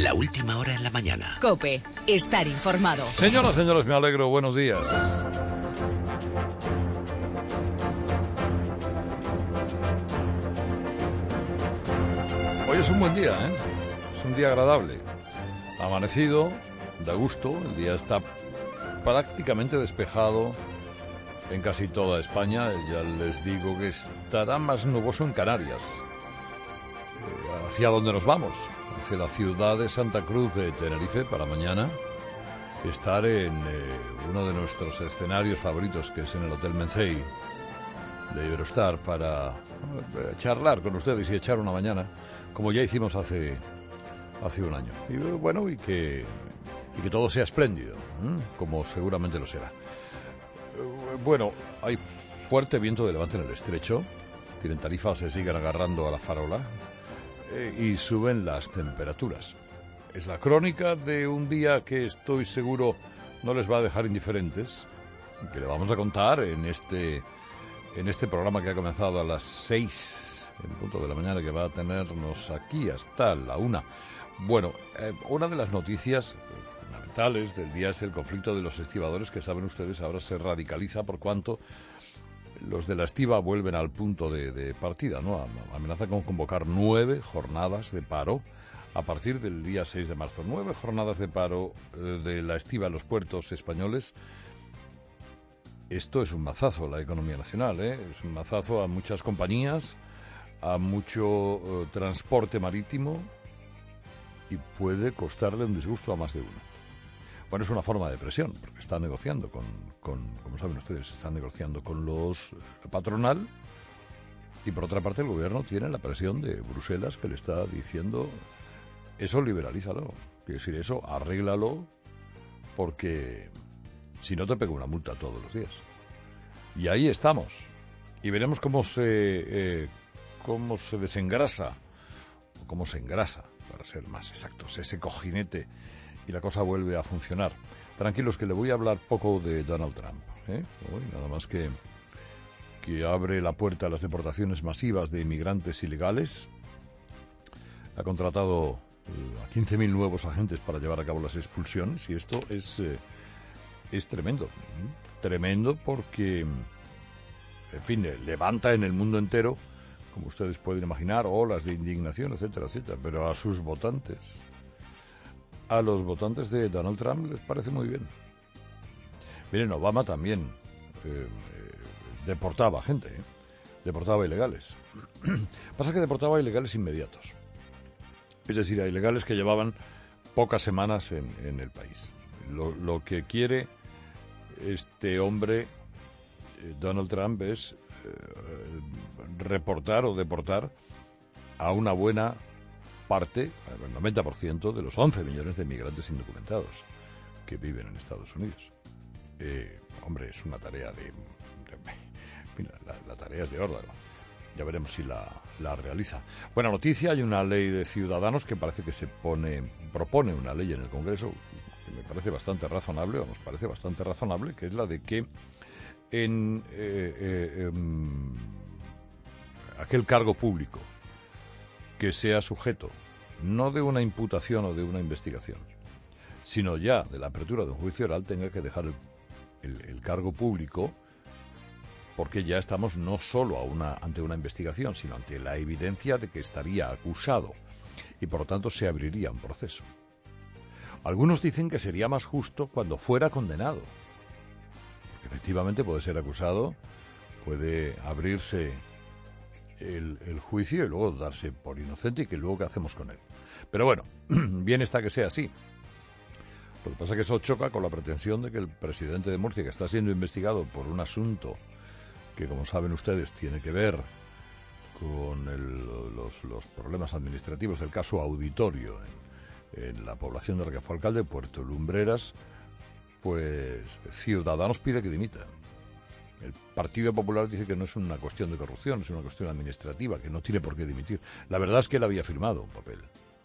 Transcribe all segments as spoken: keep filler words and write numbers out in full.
La última hora en la mañana. COPE. Estar informado. Señoras, señores, me alegro. Buenos días. Hoy es un buen día, ¿eh? Es un día agradable. Amanecido, da gusto. El día está prácticamente despejado en casi toda España. Ya les digo que estará más nuboso en Canarias. Eh, ¿Hacia dónde nos vamos? Hacia la ciudad de Santa Cruz de Tenerife para mañana. Estar en eh, uno de nuestros escenarios favoritos, que es en el Hotel Mencey de Iberostar, para eh, charlar con ustedes y echar una mañana, como ya hicimos hace, hace un año. Y bueno, y que, y que todo sea espléndido, ¿eh? Como seguramente lo será. Eh, bueno, hay fuerte viento de levante en el estrecho. Tienen tarifas, se siguen agarrando a la farola. Eh, y suben las temperaturas. Es la crónica de un día que estoy seguro no les va a dejar indiferentes, que le vamos a contar en este en este programa que ha comenzado a las seis en punto de la mañana, que va a tenernos aquí hasta la una. Bueno, eh, una de las noticias fundamentales del día es el conflicto de los estibadores, que saben ustedes ahora se radicaliza por cuanto los de la estiba vuelven al punto de, de partida, ¿no? Amenaza con convocar nueve jornadas de paro a partir del día seis de marzo. Nueve jornadas de paro eh, de la estiba en los puertos españoles. Esto es un mazazo a la economía nacional, ¿eh? Es un mazazo a muchas compañías, a mucho eh, transporte marítimo, y puede costarle un disgusto a más de uno. Bueno, es una forma de presión, porque está negociando con, con como saben ustedes, están negociando con los la patronal, y por otra parte el gobierno tiene la presión de Bruselas, que le está diciendo, eso liberalízalo, quiere decir, eso arréglalo, porque si no te pego una multa todos los días. Y ahí estamos, y veremos cómo se, eh, cómo se desengrasa, o cómo se engrasa, para ser más exactos, ese cojinete, y la cosa vuelve a funcionar. Tranquilos, que le voy a hablar poco de Donald Trump, ¿eh? Uy, nada más que, que abre la puerta a las deportaciones masivas de inmigrantes ilegales. Ha contratado eh, a quince mil nuevos agentes para llevar a cabo las expulsiones, y esto es, eh, es tremendo. ¿eh? Tremendo porque, en fin, levanta en el mundo entero, como ustedes pueden imaginar, olas de indignación, etcétera, etcétera, pero a sus votantes... A los votantes de Donald Trump les parece muy bien. Miren, Obama también eh, eh, deportaba gente, ¿eh? deportaba ilegales. Pasa que deportaba ilegales inmediatos. Es decir, a ilegales que llevaban pocas semanas en, en el país. Lo, lo que quiere este hombre, eh, Donald Trump, es eh, reportar o deportar a una buena parte, el noventa por ciento de los once millones de inmigrantes indocumentados que viven en Estados Unidos. Eh, hombre, es una tarea de... de en fin, la, la tarea es de órgano. Ya veremos si la, la realiza. Buena noticia, hay una ley de ciudadanos que parece que se pone, propone una ley en el Congreso que me parece bastante razonable, o nos parece bastante razonable, que es la de que en eh, eh, eh, aquel cargo público que sea sujeto no de una imputación o de una investigación, sino ya de la apertura de un juicio oral, tenga que dejar el, el, el cargo público, porque ya estamos no solo a una, ante una investigación, sino ante la evidencia de que estaría acusado, y por lo tanto se abriría un proceso. Algunos dicen que sería más justo cuando fuera condenado, porque efectivamente puede ser acusado, puede abrirse El, el juicio y luego darse por inocente, y que luego qué hacemos con él. Pero bueno, bien está que sea así. Lo que pasa es que eso choca con la pretensión de que el presidente de Murcia, que está siendo investigado por un asunto que, como saben ustedes, tiene que ver con el, los, los problemas administrativos del caso Auditorio en, en la población de la que fue alcalde, Puerto Lumbreras, pues Ciudadanos pide que dimita. El Partido Popular dice que no es una cuestión de corrupción, es una cuestión administrativa, que no tiene por qué dimitir. La verdad es que él había firmado un papel.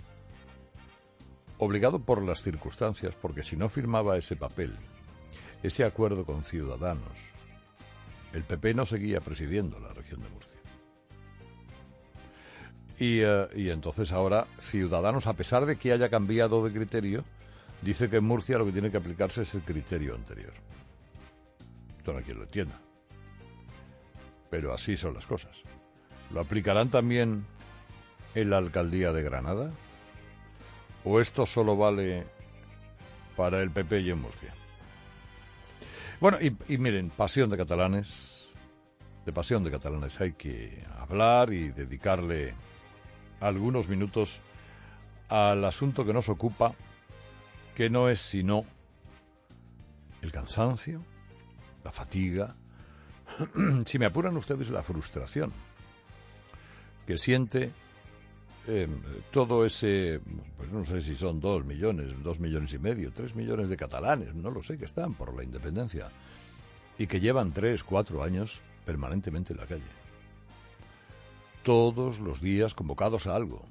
Obligado por las circunstancias, porque si no firmaba ese papel, ese acuerdo con Ciudadanos, el P P no seguía presidiendo la región de Murcia. Y, uh, y entonces ahora Ciudadanos, a pesar de que haya cambiado de criterio, dice que en Murcia lo que tiene que aplicarse es el criterio anterior. Esto no hay quien lo entienda. Pero así son las cosas. ¿Lo aplicarán también en la alcaldía de Granada? ¿O esto solo vale para el P P y en Murcia? Bueno, y, y miren, pasión de catalanes, de pasión de catalanes hay que hablar y dedicarle algunos minutos al asunto que nos ocupa, que no es sino el cansancio, la fatiga, si me apuran ustedes, la frustración que siente eh, todo ese, pues no sé si son dos millones, dos millones y medio, tres millones de catalanes, no lo sé, que están por la independencia y que llevan tres, cuatro años permanentemente en la calle. Todos los días convocados a algo.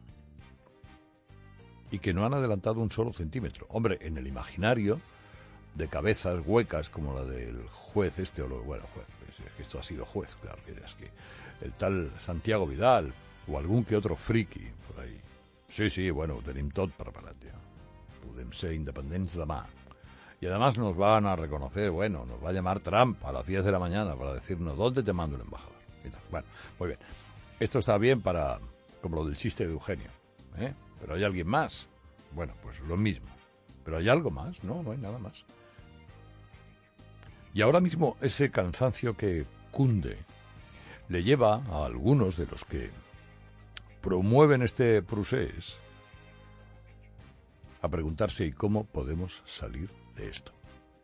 Y que no han adelantado un solo centímetro. Hombre, en el imaginario de cabezas huecas como la del juez este, o lo, bueno, juez, es que esto ha sido juez, claro, que es que el tal Santiago Vidal, o algún que otro friki por ahí. Sí, sí, bueno, ho tenim tot preparat ja. Podem ser independents demà. Y además nos van a reconocer, bueno, nos va a llamar Trump a las diez de la mañana para decirnos dónde te mando el embajador. Y tal. Bueno, muy bien. Esto está bien para, como lo del chiste de Eugenio, ¿eh? Pero hay alguien más. Bueno, pues lo mismo. Pero hay algo más, no, no hay nada más. Y ahora mismo ese cansancio que cunde le lleva a algunos de los que promueven este procés a preguntarse ¿y cómo podemos salir de esto?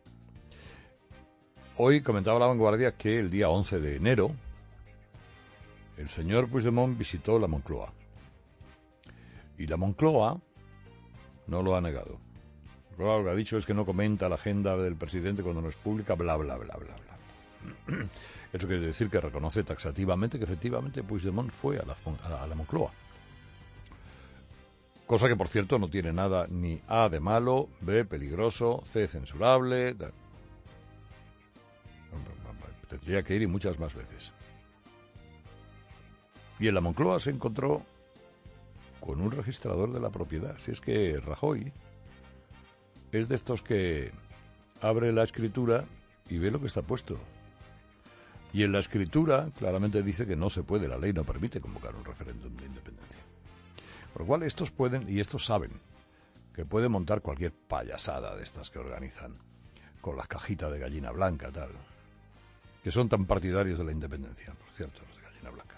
Hoy comentaba La Vanguardia que el día once de enero el señor Puigdemont visitó la Moncloa. Y la Moncloa no lo ha negado. Lo que ha dicho es que no comenta la agenda del presidente cuando no es pública, bla, bla, bla, bla, bla. Eso quiere decir que reconoce taxativamente que efectivamente Puigdemont fue a la, a la, a la Moncloa. Cosa que, por cierto, no tiene nada ni A de malo, B peligroso, C censurable. Tendría que ir y muchas más veces. Y en la Moncloa se encontró con un registrador de la propiedad. Si es que Rajoy es de estos que abre la escritura y ve lo que está puesto. Y en la escritura claramente dice que no se puede, la ley no permite convocar un referéndum de independencia. Por lo cual estos pueden, y estos saben, que pueden montar cualquier payasada de estas que organizan, con las cajitas de gallina blanca, tal, que son tan partidarios de la independencia, por cierto, los de gallina blanca.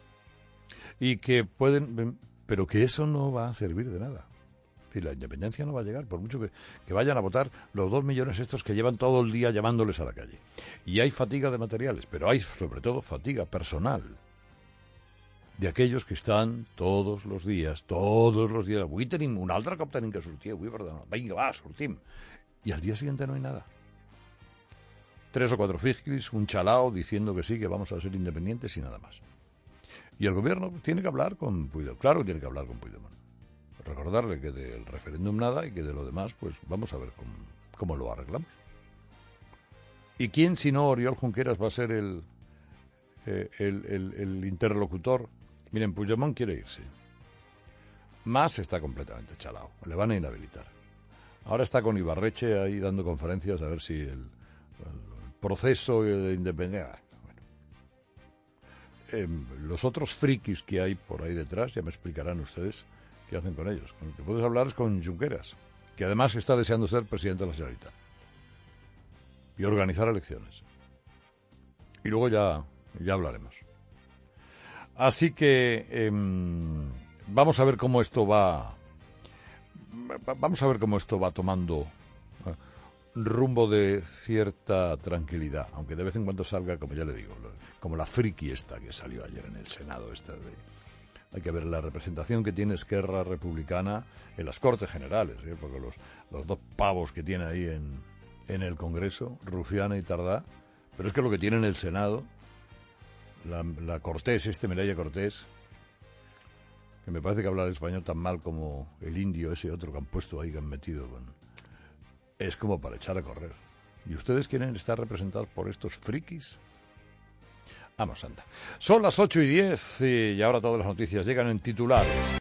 Y que pueden, pero que eso no va a servir de nada. Es decir, la independencia no va a llegar, por mucho que, que vayan a votar los dos millones estos que llevan todo el día llamándoles a la calle. Y hay fatiga de materiales, pero hay sobre todo fatiga personal de aquellos que están todos los días, todos los días, avui tenim un altre cop tenim que sortir, avui, perdona, vinga, va, sortim. Y al día siguiente no hay nada. Tres o cuatro frikis, un chalao diciendo que sí, que vamos a ser independientes y nada más. Y el gobierno tiene que hablar con Puigdemont, claro que tiene que hablar con Puigdemont. Recordarle que del referéndum nada y que de lo demás, pues vamos a ver cómo, cómo lo arreglamos. ¿Y quién, si no Oriol Junqueras, va a ser el, eh, el, el, el interlocutor? Miren, Puigdemont quiere irse. Mas está completamente chalao, le van a inhabilitar. Ahora está con Ibarretxe ahí dando conferencias a ver si el, el proceso de independencia... Bueno. Eh, los otros frikis que hay por ahí detrás, ya me explicarán ustedes qué hacen con ellos. Con el que puedes hablar es con Junqueras, que además está deseando ser presidente de la Generalitat y organizar elecciones. Y luego ya, ya hablaremos. Así que eh, vamos a ver cómo esto va. Vamos a ver cómo esto va tomando rumbo de cierta tranquilidad, aunque de vez en cuando salga, como ya le digo, como la friki esta que salió ayer en el Senado, esta de, hay que ver la representación que tiene Esquerra Republicana en las Cortes Generales, ¿eh? Porque los, los dos pavos que tiene ahí en, en el Congreso, Rufiana y Tardá, pero es que lo que tiene en el Senado, la, la Cortés, este Mireia Cortés, que me parece que habla el español tan mal como el indio ese otro que han puesto ahí, que han metido con... Es como para echar a correr. ¿Y ustedes quieren estar representados por estos frikis? Vamos, anda. Son las ocho y diez y ahora todas las noticias llegan en titulares.